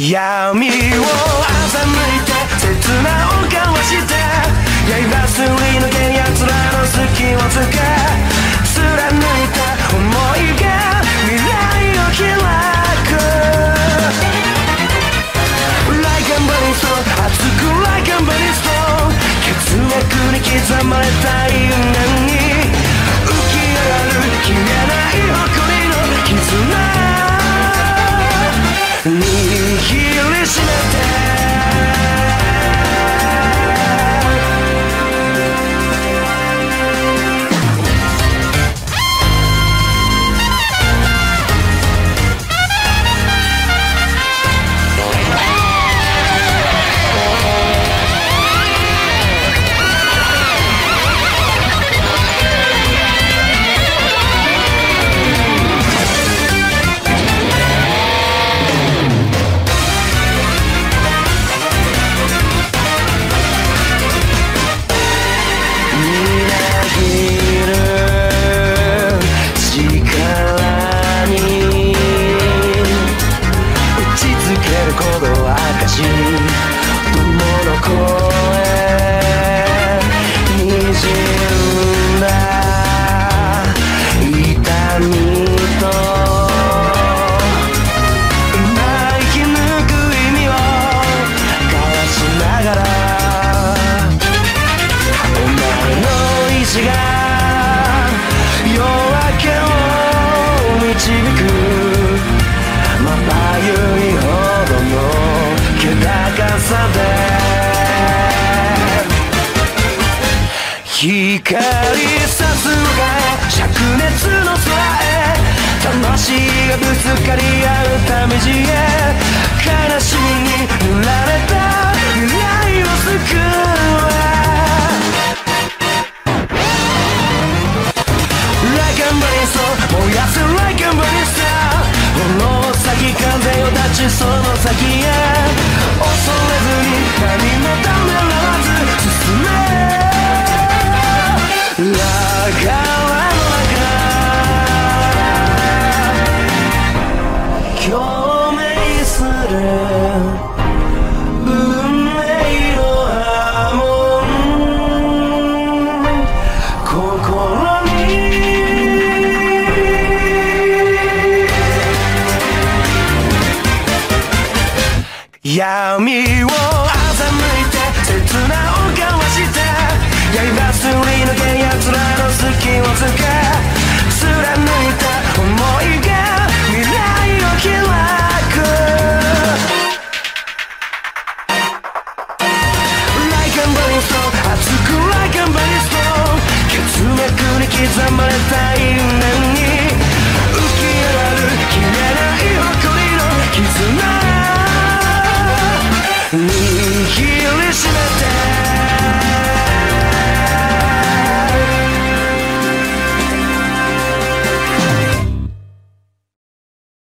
闇を欺いて切なを交わして刃すり抜け奴らの隙をつけ貫いた想いが未来を開く Like a burning stone 熱く Like a burning stone 血脈に刻まれた因縁に浮き上がる消えない誇りの絆握りしめて光さすがへ灼熱の空へ魂がぶつかり合うため地へ悲しみに塗られた未来を救う Like a burning stone 燃やす Like a burning star 炎を咲き風を立ちその先へ恐れずに何もためらわず進め La cara共鳴する運命の波紋心に闇を欺いて切なを交わして刃すり抜け奴らの隙をつけ貫いた想いが未来を開く Like a burning stone 熱く Like a burning stone 血脈に刻まれた因縁に浮き上がる消えない誇りの絆握りしめて